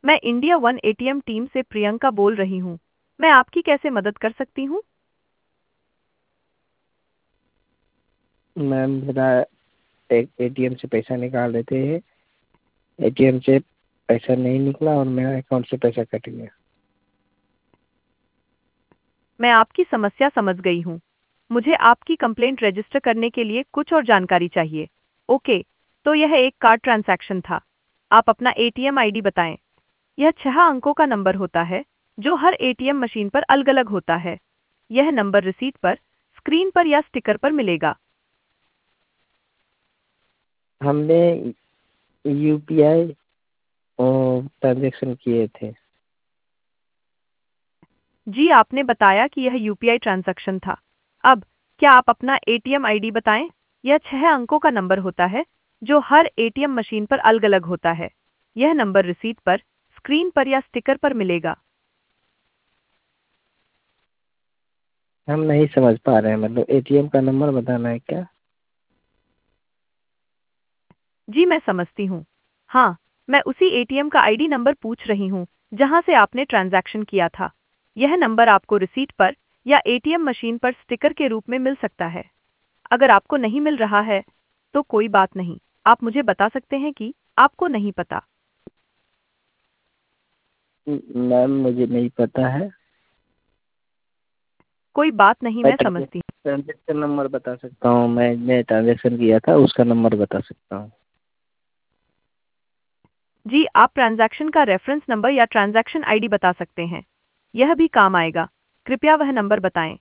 मैं India one ATM team से प्रियंका बोल रही हूँ। मैं आपकी कैसे मदद कर सकती हूँ? मैम मेरा एक एटीएम से पैसा निकाल रहे थे, एटीएम से पैसा नहीं निकला और मेरा अकाउंट से पैसा कट गया। मैं आपकी समस्या समझ गई हूँ। मुझे आपकी कंप्लेंट रजिस्टर करने के लिए कुछ और जानकारी चाहिए। ओके, तो यह एक कार्ड ट्रांजैक्शन था। आप अपना एटीएम आईडी बताएं। यह 6 अंकों का नंबर होता है जो हर एटीएम मशीन पर अलग-अलग होता है। यह नंबर रिसीट पर, स्क्रीन पर या स्टिकर पर मिलेगा। हमने यूपीआई ट्रांजेक्शन किए थे। जी, आपने बताया कि यह यूपीआई ट्रांजैक्शन था। अब क्या आप अपना एटीएम आईडी बताएं? यह 6 अंकों का नंबर होता है जो हर एटीएम मशीन पर अलग-अलग होता है। यह नंबर रिसीट पर, स्क्रीन पर या स्टिकर पर मिलेगा। हम नहीं समझ पा रहे हैं, मतलब एटीएम का नंबर बताना है क्या? जी, मैं समझती हूँ। हाँ, मैं उसी एटीएम का आईडी नंबर पूछ रही हूँ जहाँ से आपने ट्रांजैक्शन किया था। यह नंबर आपको रिसीट पर या एटीएम मशीन पर स्टिकर के रूप में मिल सकता है। अगर आपको नहीं मिल रहा है, तो कोई बात नहीं। आप मुझे बता सकते हैं कि आपको नहीं पता। मैम मुझे नहीं पता है। कोई बात नहीं, मैं मैं समझती हूँ। ट्रांजेक्शन नंबर बता सकता हूँ, मैंने ट्रांजेक्शन किया था उसका नंबर बता सकता हूँ। जी, आप ट्रांजैक्शन का रेफरेंस नंबर या ट्रांजैक्शन आईडी बता सकते हैं। यह भी काम आएगा। कृपया वह नंबर बताएं।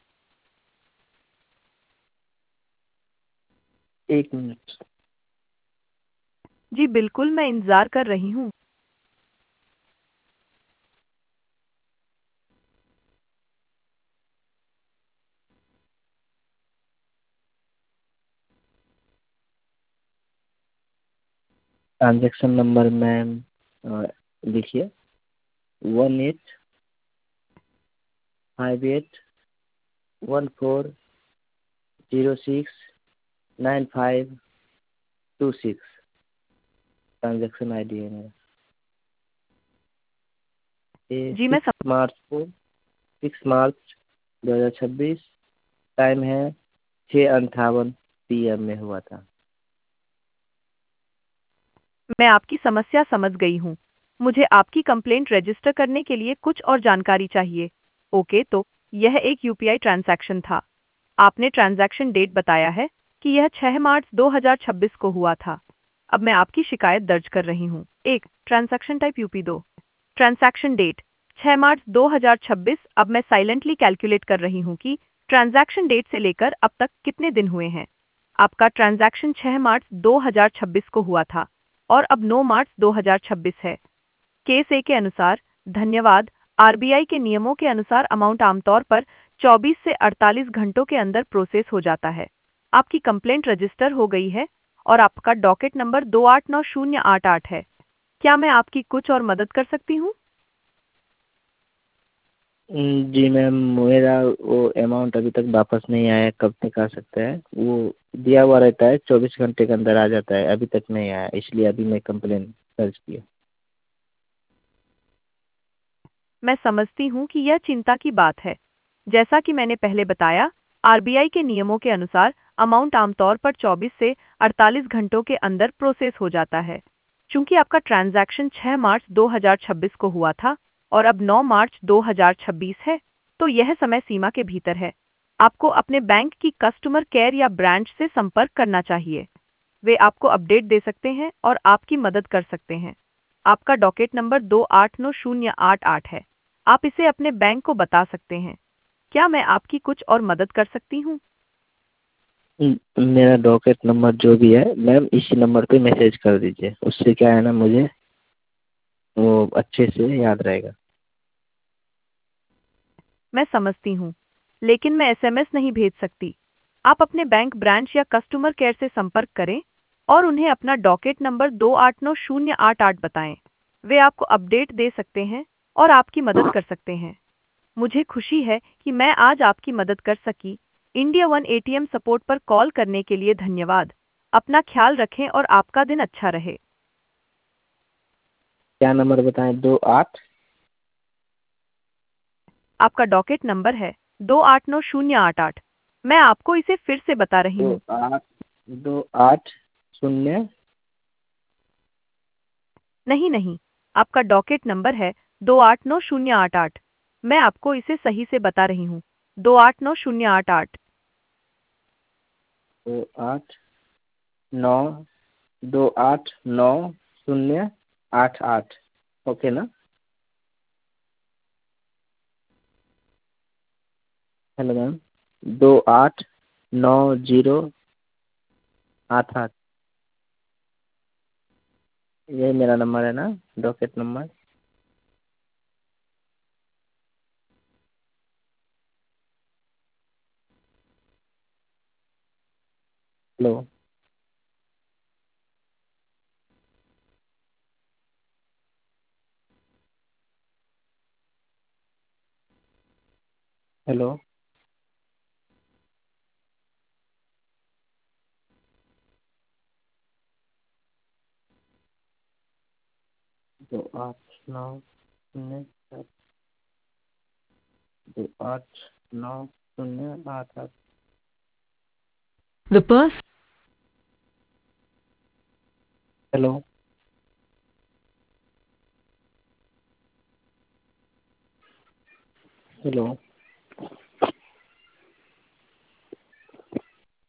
1 मिनट। जी बिल्कुल, मैं इंतजार कर रही हूँ। ट्रांजेक्शन नंबर मैम लिखिए, 185814069526। ट्रांजेक्शन आईडी है मेरा। ये जी, मैं 6 मार्च 2026, टाइम है 6:58 PM में हुआ था। मैं आपकी समस्या समझ गई हूँ। मुझे आपकी कंप्लेंट रजिस्टर करने के लिए कुछ और जानकारी चाहिए। ओके, तो यह एक यूपीआई ट्रांजैक्शन था। आपने ट्रांजैक्शन डेट बताया है कि यह 6 मार्च 2026 को हुआ था। अब मैं आपकी शिकायत दर्ज कर रही हूँ। 1, transaction type U. 2, transaction date 6 March 2026। अब मैं साइलेंटली कैलकुलेट कर रही हूँ कि ट्रांजैक्शन डेट से लेकर अब तक कितने दिन हुए हैं। आपका ट्रांजैक्शन 6 मार्च 2026 को हुआ था और अब 9 मार्च 2026 है। केस ए के अनुसार, धन्यवाद। आरबीआई के नियमों के अनुसार अमाउंट आमतौर पर 24 से 48 घंटों के अंदर प्रोसेस हो जाता है। आपकी कंप्लेंट रजिस्टर हो गई है और आपका डॉकेट नंबर 289088 है। क्या मैं आपकी कुछ और मदद कर सकती हूँ? जी मैम, मेरा वो अमाउंट अभी तक वापस नहीं आया, कब तक आ सकता है? वो दिया हुआ रहता है 24 घंटे के अंदर आ जाता है, अभी तक नहीं आया, इसलिए अभी मैं कंप्लेन दर्ज किया। मैं समझती हूँ कि यह चिंता की बात है। जैसा कि मैंने पहले बताया, आरबीआई के नियमों के अनुसार अमाउंट आमतौर पर 24 से 48 घंटों के अंदर प्रोसेस हो जाता है। चूंकि आपका ट्रांजैक्शन 6 मार्च 2026 को हुआ था और अब 9 मार्च 2026 है, तो यह समय सीमा के भीतर है। आपको अपने बैंक की कस्टमर केयर या ब्रांच से संपर्क करना चाहिए। वे आपको अपडेट दे सकते हैं और आपकी मदद कर सकते हैं। आपका डॉकेट नंबर 289088 है। आप इसे अपने बैंक को बता सकते हैं। क्या मैं आपकी कुछ और मदद कर सकती हूँ? मेरा डॉकेट नंबर जो भी है मैम, इसी नंबर पे मैसेज कर दीजिए, उससे क्या है ना, मुझे वो अच्छे से याद रहेगा। मैं समझती हूँ, लेकिन मैं एसएमएस नहीं भेज सकती। आप अपने बैंक ब्रांच या कस्टमर केयर से संपर्क करें और उन्हें अपना डॉकेट नंबर 289088 बताएं। वे आपको अपडेट दे सकते हैं और आपकी मदद कर सकते हैं। मुझे खुशी है कि मैं आज आपकी मदद कर सकी। इंडिया वन एटीएम सपोर्ट पर कॉल करने के लिए धन्यवाद। अपना ख्याल रखें और आपका दिन अच्छा रहे। क्या नंबर बताएं? 28। आपका डॉकेट नंबर है 289088। मैं आपको इसे फिर से बता रही दो हूँ। आठ 28 0। नहीं नहीं, आपका डॉकेट नंबर है 289088। मैं आपको इसे सही से बता रही हूँ। 289088। 289 289 088। ओके ना? Hello ma'am. 289088। यही मेरा नंबर है ना, docket number? Hello. Hello. 289 0 289 088। The person hello. Hello.